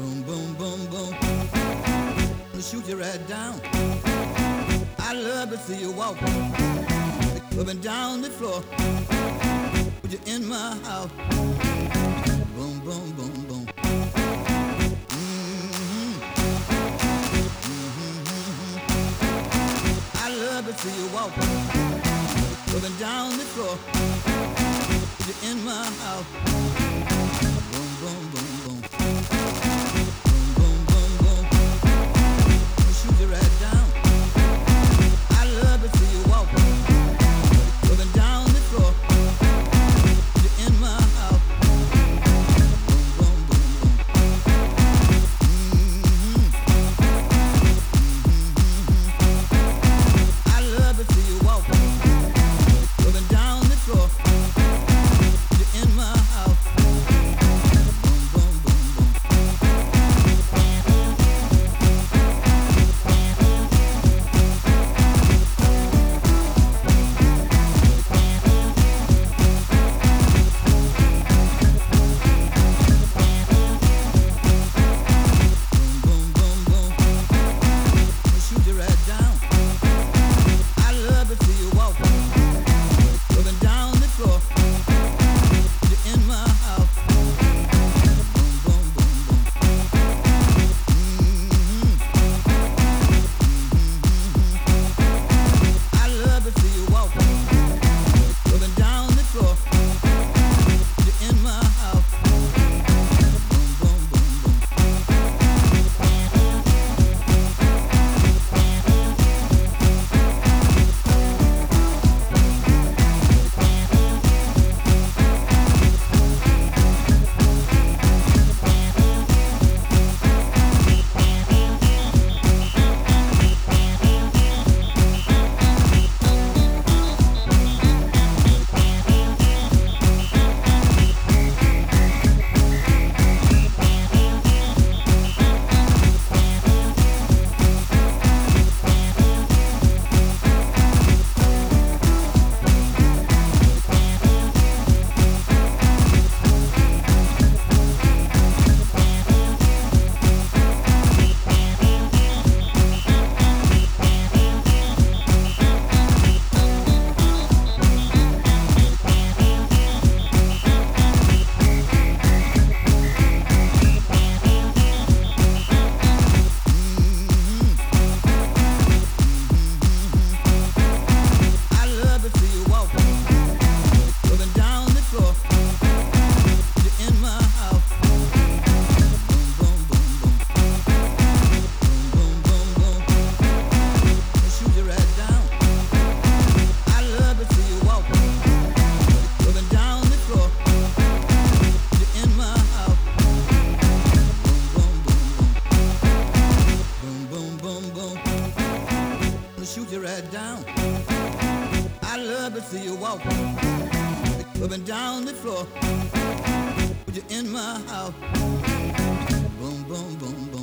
Boom, boom, boom, boom. To shoot you right down. I love to see you walk up and down the floor. Put you in my house. Boom, boom, boom, boom. I love to see you walk up and down the floor. Put you in my house. Boom, boom, boom, boom. Boom, boom, boom, boom. Shoot you right down. I love to see you walk up and down the floor. Put you in my house. Boom, boom, boom, boom. I love to see you walk up and down the floor. Put you in my house. Boom, boom, boom, boom. Boom, boom, boom. Shoot you right down. I love to see you walk up and down the floor. Put you in my house. Boom, boom, boom, boom. I love to see you walk up and down the floor. Put you in my house. Boom, boom, boom, boom. I love to see you walk up and down the floor. Put you in my house. Boom, boom, boom, boom. Boom, boom, boom, boom. Shoot you right down. I love to see you walk up and down the floor. Put you in my house. Boom, boom, boom, boom. Boom, boom, boom, boom. Shoot you right down. I love to see you walk up and down the floor. Put you in my house. Boom, boom, boom, boom.